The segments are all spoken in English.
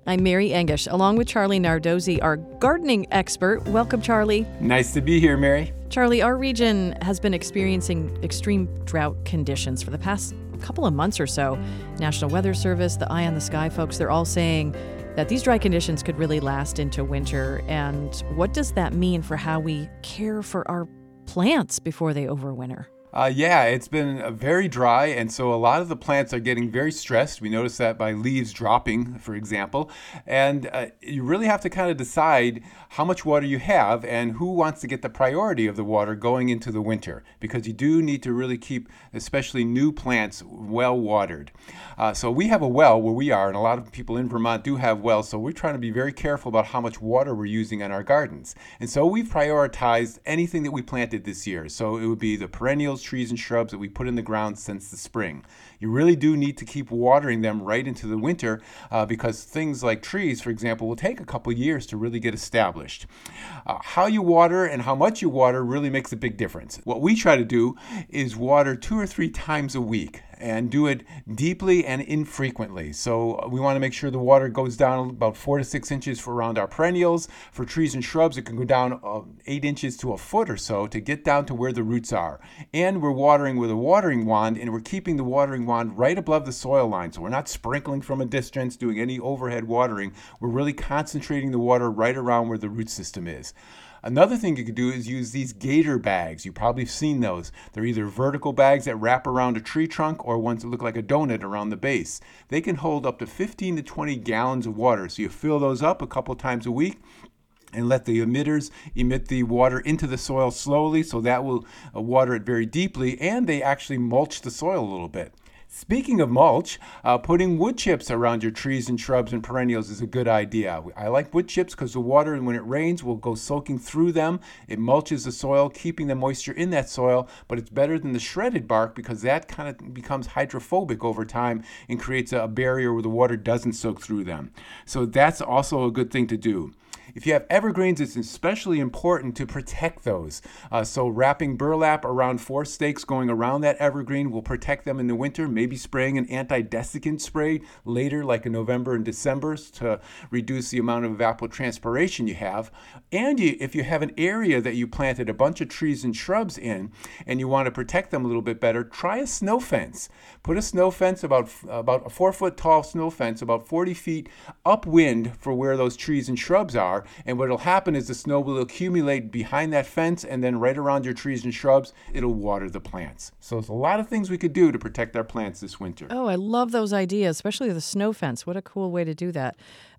I'm Mary English, along with Charlie Nardozzi, our gardening expert. Welcome, Charlie. Nice to be here, Mary. Charlie, our region has been experiencing extreme drought conditions for the past couple of months or so. National Weather Service, the Eye on the Sky folks, they're all saying that these dry conditions could really last into winter. And what does that mean for how we care for our plants before they overwinter? It's been very dry, and so a lot of the plants are getting very stressed. We notice that by leaves dropping, for example. And you really have to kind of decide how much water you have and who wants to get the priority of the water going into the winter, because you do need to really keep, especially new plants, well watered. So we have a well where we are, and a lot of people in Vermont do have wells, so we're trying to be very careful about how much water we're using in our gardens. And so we've prioritized anything that we planted this year. So it would be the perennials, trees, and shrubs that we put in the ground since the spring. You really do need to keep watering them right into the winter because things like trees, for example, will take a couple years to really get established. How you water and how much you water really makes a big difference. What we try to do is water 2 or 3 times a week and do it deeply and infrequently. So we want to make sure the water goes down about 4 to 6 inches for around our perennials. For trees and shrubs, it can go down 8 inches to a foot or so to get down to where the roots are. And we're watering with a watering wand, and we're keeping the watering wand right above the soil line. So we're not sprinkling from a distance, doing any overhead watering. We're really concentrating the water right around where the root system is. Another thing you could do is use these gator bags. You've probably seen those. They're either vertical bags that wrap around a tree trunk or ones that look like a donut around the base. They can hold up to 15 to 20 gallons of water. So you fill those up a couple times a week and let the emitters emit the water into the soil slowly, so that will water it very deeply, and they actually mulch the soil a little bit. Speaking of mulch, putting wood chips around your trees and shrubs and perennials is a good idea. I like wood chips because the water, when it rains, will go soaking through them. It mulches the soil, keeping the moisture in that soil, but it's better than the shredded bark because that kind of becomes hydrophobic over time and creates a barrier where the water doesn't soak through them. So that's also a good thing to do. If you have evergreens, it's especially important to protect those. So wrapping burlap around 4 stakes going around that evergreen will protect them in the winter, maybe spraying an anti-desiccant spray later, like in November and December, to reduce the amount of evapotranspiration you have. And if you have an area that you planted a bunch of trees and shrubs in and you want to protect them a little bit better, try a snow fence. Put a snow fence, about a 4-foot tall snow fence, about 40 feet upwind for where those trees and shrubs are. And what will happen is the snow will accumulate behind that fence, and then right around your trees and shrubs, it'll water the plants. So there's a lot of things we could do to protect our plants this winter. Oh, I love those ideas, especially the snow fence. What a cool way to do that.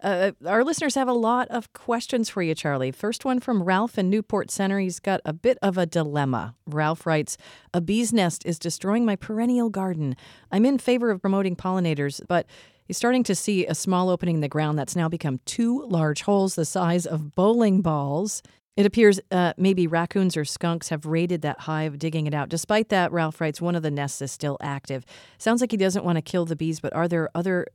Our listeners have a lot of questions for you, Charlie. First one from Ralph in Newport Center. He's got a bit of a dilemma. Ralph writes, "A bee's nest is destroying my perennial garden. I'm in favor of promoting pollinators, but he's starting to see a small opening in the ground that's now become 2 large holes the size of bowling balls. It appears maybe raccoons or skunks have raided that hive, digging it out. Despite that," Ralph writes, "one of the nests is still active." Sounds like he doesn't want to kill the bees, but are there other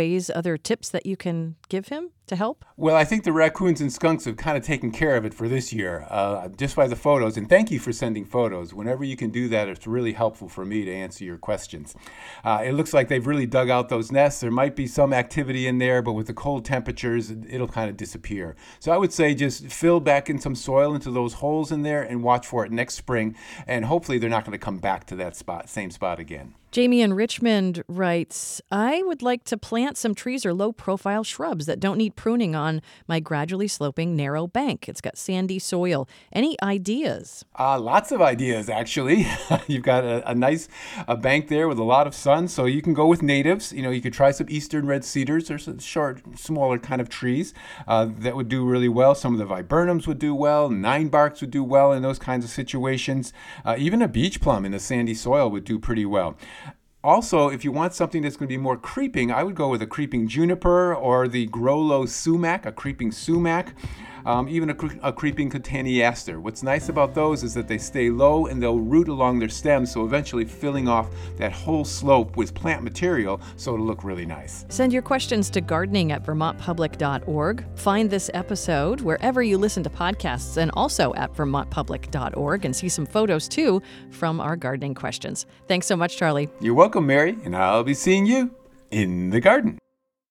tips that you can give him to help? Well, I think the raccoons and skunks have kind of taken care of it for this year, just by the photos. And thank you for sending photos. Whenever you can do that, it's really helpful for me to answer your questions. It looks like they've really dug out those nests. There might be some activity in there, but with the cold temperatures, it'll kind of disappear. So I would say just fill back in some soil into those holes in there and watch for it next spring. And hopefully they're not going to come back to that same spot again. Jamie in Richmond writes, "I would like to plant some trees or low-profile shrubs that don't need pruning on my gradually sloping narrow bank. It's got sandy soil. Any ideas?" Lots of ideas, actually. You've got a nice bank there with a lot of sun, so you can go with natives. You could try some eastern red cedars or some short, smaller kind of trees that would do really well. Some of the viburnums would do well. 9-barks would do well in those kinds of situations. Even a beach plum in the sandy soil would do pretty well. Also, if you want something that's going to be more creeping, I would go with a creeping juniper or the Grollo sumac, a creeping sumac. even a creeping cotaneaster. What's nice about those is that they stay low and they'll root along their stems, so eventually filling off that whole slope with plant material so it'll look really nice. Send your questions to gardening@vermontpublic.org. Find this episode wherever you listen to podcasts and also at vermontpublic.org, and see some photos too from our gardening questions. Thanks so much, Charlie. You're welcome, Mary, and I'll be seeing you in the garden.